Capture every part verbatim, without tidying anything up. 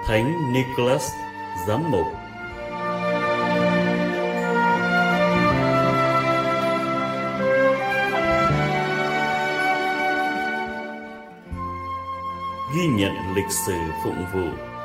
Thánh Nicholas Giám mục. Ghi nhận lịch sử phụng vụ.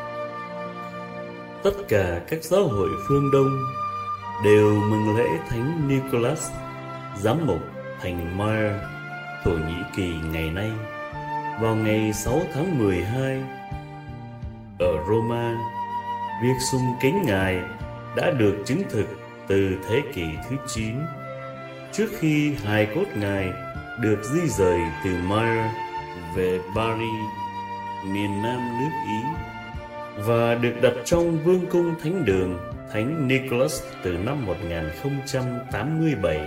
Tất cả các giáo hội phương Đông đều mừng lễ Thánh Nicholas Giám mục thành Myre, Thổ Nhĩ Kỳ ngày nay vào ngày sáu tháng mười hai. Ở Roma, việc sùng kính Ngài đã được chứng thực từ thế kỷ thứ chín, trước khi hài cốt Ngài được di rời từ Myre về Bari, miền nam nước Ý, và được đặt trong vương cung thánh đường Thánh Nicholas từ năm một nghìn không trăm tám mươi bảy.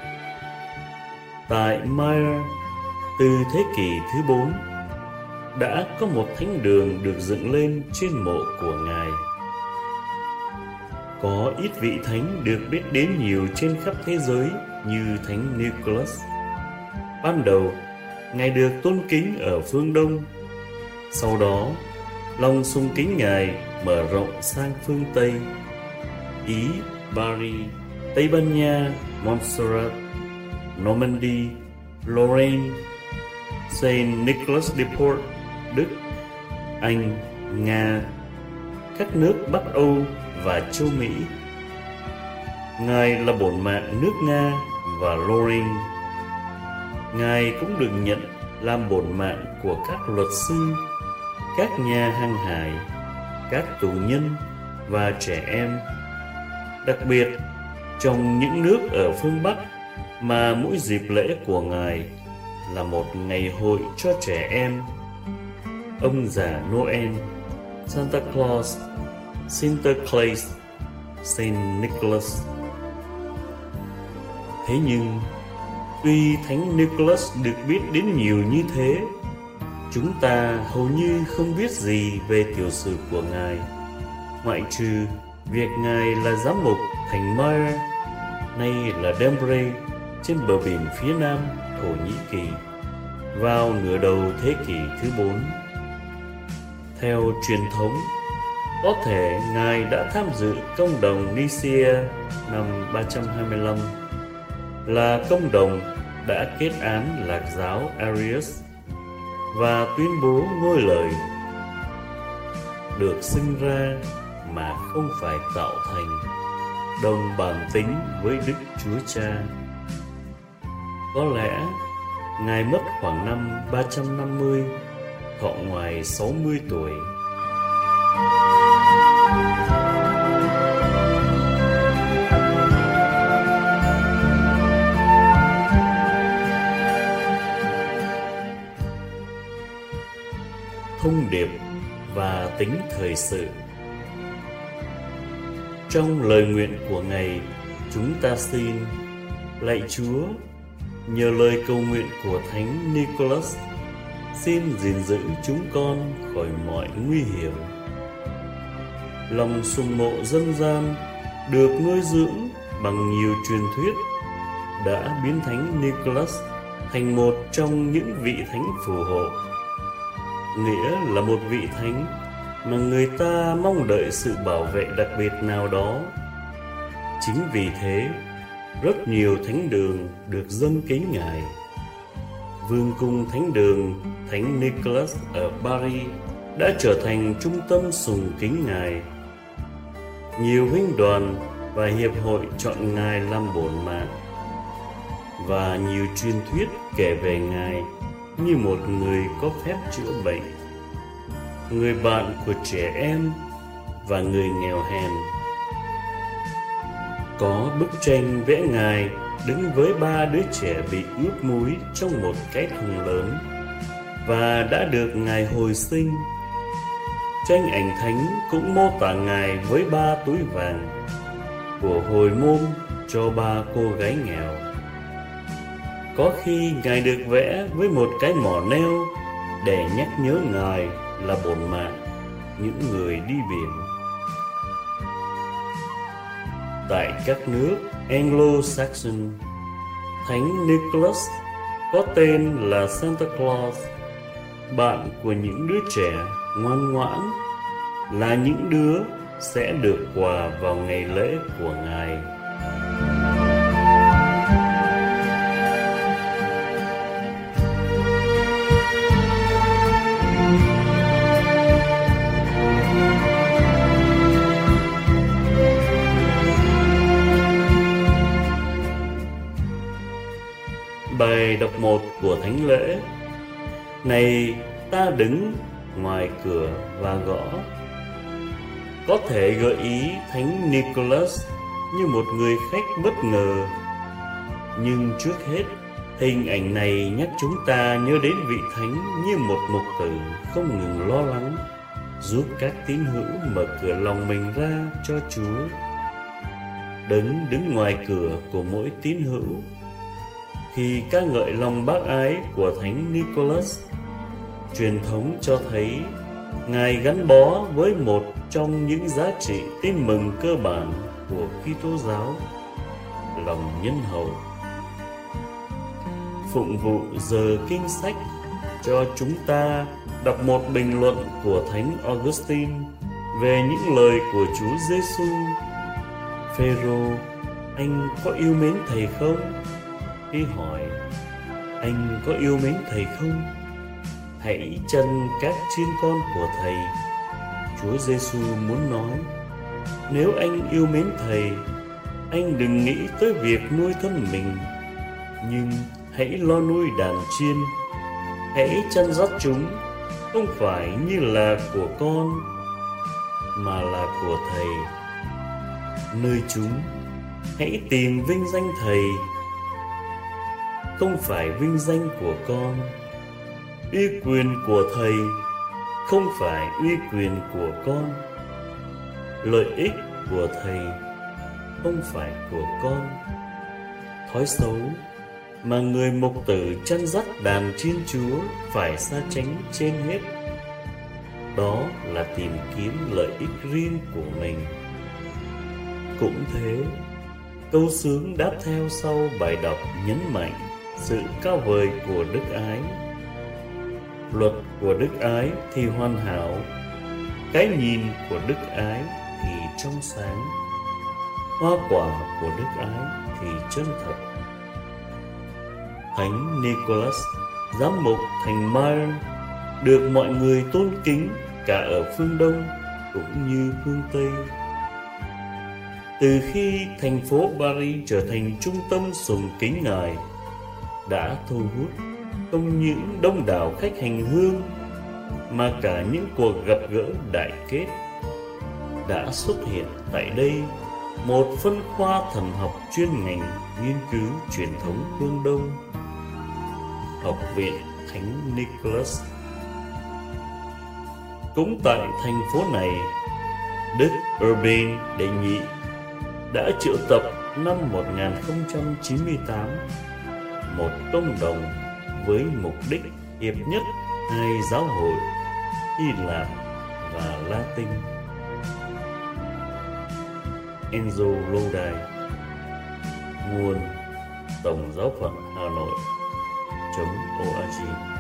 Tại Myre, từ thế kỷ thứ bốn, đã có một thánh đường được dựng lên trên mộ của Ngài. Có ít vị thánh được biết đến nhiều trên khắp thế giới như Thánh Nicholas. Ban đầu, Ngài được tôn kính ở phương Đông. Sau đó, lòng sùng kính Ngài mở rộng sang phương Tây, Ý, Bari, Tây Ban Nha, Montserrat, Normandy, Lorraine, Saint Nicholas de Port, Đức, Anh, Nga, các nước Bắc Âu và châu Mỹ. Ngài là bổn mạng nước Nga và Lorraine. Ngài cũng được nhận làm bổn mạng của các luật sư, các nhà hàng hải, các tù nhân và trẻ em. Đặc biệt, trong những nước ở phương Bắc mà mỗi dịp lễ của Ngài là một ngày hội cho trẻ em, ông già Noel, Santa Claus, Sinterklaas, Saint Nicholas. Thế nhưng, tuy Thánh Nicholas được biết đến nhiều như thế, chúng ta hầu như không biết gì về tiểu sử của Ngài, ngoại trừ việc Ngài là giám mục thành Myre, nay là Dembray, trên bờ biển phía nam Thổ Nhĩ Kỳ, vào nửa đầu thế kỷ thứ bốn. Theo truyền thống, có thể Ngài đã tham dự công đồng Nicaea năm ba trăm hai mươi lăm, là công đồng đã kết án lạc giáo Arius và tuyên bố ngôi lời được sinh ra mà không phải tạo thành, đồng bản tính với Đức Chúa Cha. Có lẽ Ngài mất khoảng năm ba trăm năm mươi, thọ ngoài sáu mươi tuổi. Thông điệp và tính thời sự. Trong lời nguyện của Ngài, chúng ta xin: lạy Chúa, nhờ lời cầu nguyện của Thánh Nicholas, xin gìn giữ chúng con khỏi mọi nguy hiểm. Lòng sùng mộ dân gian được nuôi dưỡng bằng nhiều truyền thuyết đã biến Thánh Nicholas thành một trong những vị thánh phù hộ, nghĩa là một vị thánh mà người ta mong đợi sự bảo vệ đặc biệt nào đó. Chính vì thế, rất nhiều thánh đường được dâng kính Ngài. Vương cung thánh đường Thánh Nicholas ở Bari đã trở thành trung tâm sùng kính Ngài. Nhiều huynh đoàn và hiệp hội chọn Ngài làm bổn mạng, và nhiều truyền thuyết kể về Ngài như một người có phép chữa bệnh, người bạn của trẻ em và người nghèo hèn. Có bức tranh vẽ Ngài đứng với ba đứa trẻ bị ướp muối trong một cái thùng lớn và đã được Ngài hồi sinh. Tranh ảnh thánh cũng mô tả Ngài với ba túi vàng của hồi môn cho ba cô gái nghèo. Có khi Ngài được vẽ với một cái mỏ neo để nhắc nhớ Ngài là bổn mạng những người đi biển. Tại các nước Anglo-Saxon, Thánh Nicholas có tên là Santa Claus, bạn của những đứa trẻ ngoan ngoãn, là những đứa sẽ được quà vào ngày lễ của Ngài. Bài đọc một của Thánh lễ. Này, ta đứng ngoài cửa và gõ. Có thể gợi ý Thánh Nicholas như một người khách bất ngờ, nhưng trước hết, hình ảnh này nhắc chúng ta nhớ đến vị thánh như một mục tử không ngừng lo lắng, giúp các tín hữu mở cửa lòng mình ra cho Chúa. Đấng đứng ngoài cửa của mỗi tín hữu. Khi ca ngợi lòng bác ái của Thánh Nicholas, truyền thống cho thấy Ngài gắn bó với một trong những giá trị tin mừng cơ bản của Kitô giáo, lòng nhân hậu. Phụng vụ giờ kinh sách cho chúng ta đọc một bình luận của Thánh Augustine về những lời của Chúa Giêsu. Phêrô, anh có yêu mến thầy không? Khi hỏi, anh có yêu mến thầy không? Hãy chăn các chiên con của thầy. Chúa Giêsu muốn nói, nếu anh yêu mến thầy, anh đừng nghĩ tới việc nuôi thân mình, nhưng hãy lo nuôi đàn chiên. Hãy chăn dắt chúng, không phải như là của con, mà là của thầy. Nơi chúng, hãy tìm vinh danh thầy, không phải vinh danh của con. Uy quyền của thầy, không phải uy quyền của con. Lợi ích của thầy, không phải của con. Thói xấu mà người mục tử chăn dắt đàn chiên Chúa phải xa tránh trên hết, đó là tìm kiếm lợi ích riêng của mình. Cũng thế, câu xướng đáp theo sau bài đọc nhấn mạnh sự cao vời của đức ái. Luật của đức ái thì hoàn hảo, cái nhìn của đức ái thì trong sáng, hoa quả của đức ái thì chân thật. Thánh Nicholas, giám mục thành Myre, được mọi người tôn kính cả ở phương Đông cũng như phương Tây. Từ khi thành phố Paris trở thành trung tâm sùng kính Ngài, đã thu hút không những đông đảo khách hành hương mà cả những cuộc gặp gỡ đại kết. Đã xuất hiện tại đây một phân khoa thần học chuyên ngành nghiên cứu truyền thống phương Đông, Học viện Thánh Nicholas. Cũng tại thành phố này, Đức Urbain đệ nhị đã triệu tập năm một nghìn không trăm chín mươi tám một công đồng với mục đích hiệp nhất hai giáo hội Hy Lạp và Latin. Enzo Lodai, nguồn Tổng giáo phận Hà Nội .org.